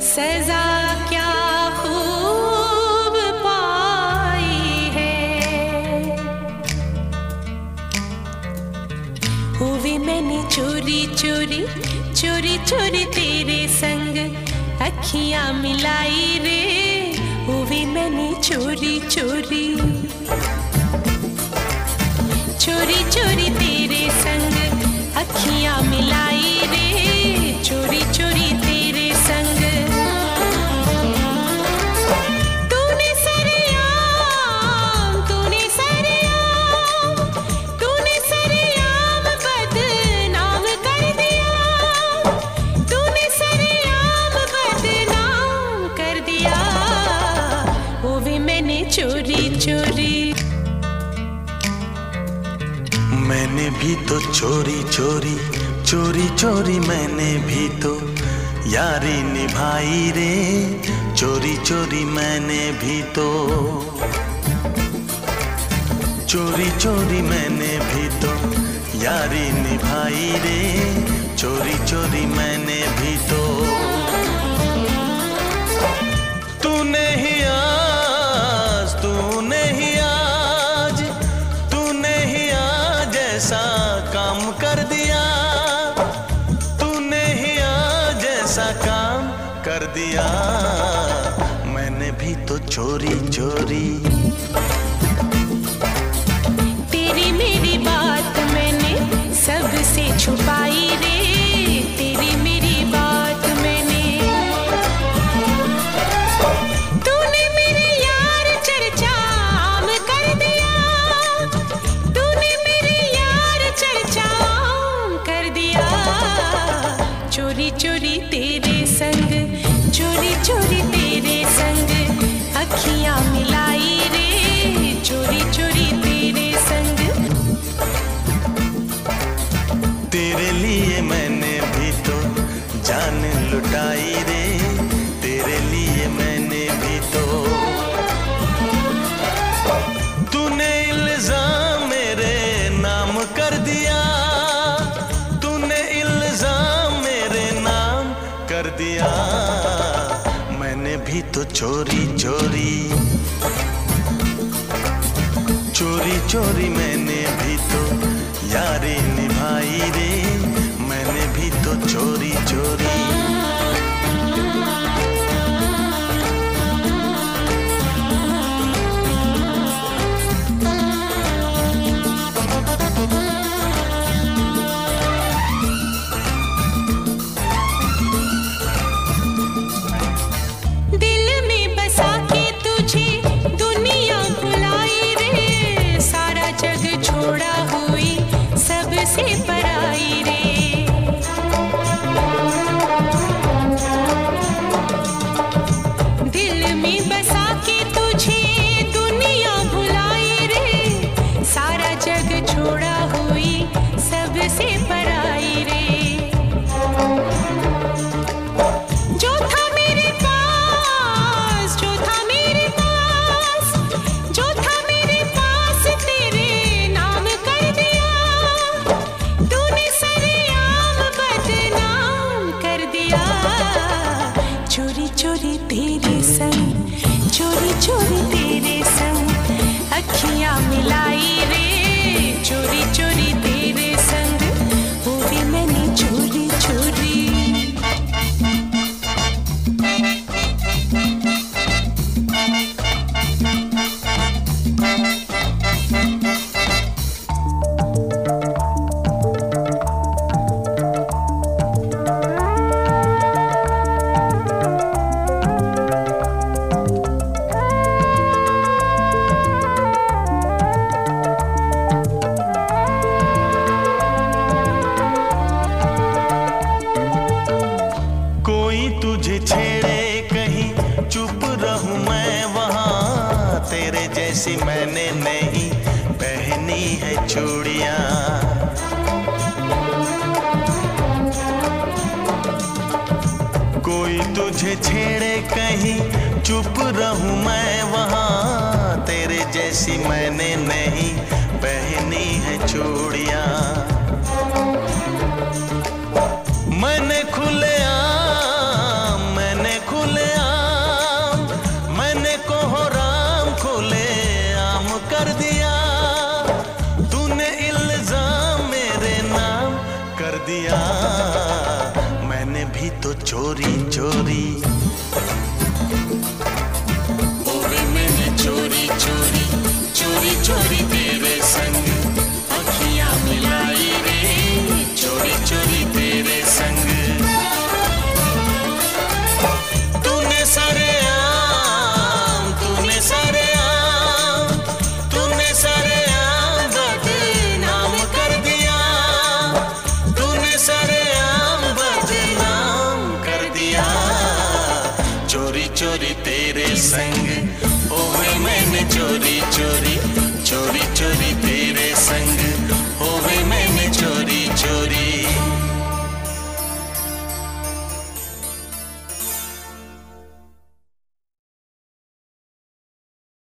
सजा क्या खूब पाई है। हुई मैंने चोरी चोरी चोरी चोरी तेरे संग अखियां मिलाई रे। हुई मैंने चोरी चोरी चोरी चोरी तेरे संग अखियां मिलाई रे। चोरी चोरी तेरे संग तूने सरेआम बदनाम कर दिया। तूने सरेआम बदनाम कर दिया। वो भी मैंने चोरी चोरी। मैंने भी तो चोरी चोरी चोरी चोरी मैंने भी तो यारी निभाई रे। चोरी चोरी मैंने भी तो चोरी चोरी मैंने भी तो यारी निभाई रे। चोरी चोरी मैंने भी तो तूने ही आज ऐसा काम कर दिया। तूने ही आज ऐसा काम कर दिया। मैंने भी तो चोरी चोरी। तेरी मेरी बात मैंने सबसे छुपाई रे। तेरी मेरी बात मैंने तूने मेरे यार चर्चा आम कर दिया। तूने मेरे यार चर्चा आम कर दिया। चोरी चोरी तेरे संग चोरी चोरी तेरे संग अखियां मिलाई रे। चोरी चोरी तेरे संग तेरे लिए मैंने भी तो जान लुटाई रे। तेरे लिए मैंने भी तो तूने इल्जाम मेरे नाम कर दिया। तूने इल्जाम मेरे नाम कर दिया। मैंने भी तो चोरी चोरी चोरी चोरी मैंने भी तो यारी निभाई रे। मैंने भी तो चोरी चोरी। दिल में बसा के तुझे दुनिया भुलाई रे। सारा जग छोड़ा हुई सबसे पराई रे। दिल में बसा के तुझे दुनिया भुलाई रे। सारा जग छोड़ा हुई सबसे पराई रे। जो था मेरे पास जो था मेरे पास जो था मेरे पास तेरे नाम कर दिया। तूने सरेआम बदनाम कर दिया। चोरी चोरी तेरे संग चोरी चोरी तेरे संग अखियां मिलाई रे। चोरी चोरी तेरे संग वो भी मैंने चोरी चोरी। कोई तुझे छेड़े कहीं चुप रहूं मैं वहां। तेरे जैसी मैंने नहीं पहनी है चूड़ियां। कोई तुझे छेड़े कहीं चुप रहूं मैं वहां। तेरे जैसी मैंने नहीं पहनी है चूड़ियां। मैंने खुलेआम तेरे संग, ओ वे मैंने चोरी चोरी, चोरी चोरी तेरे संग,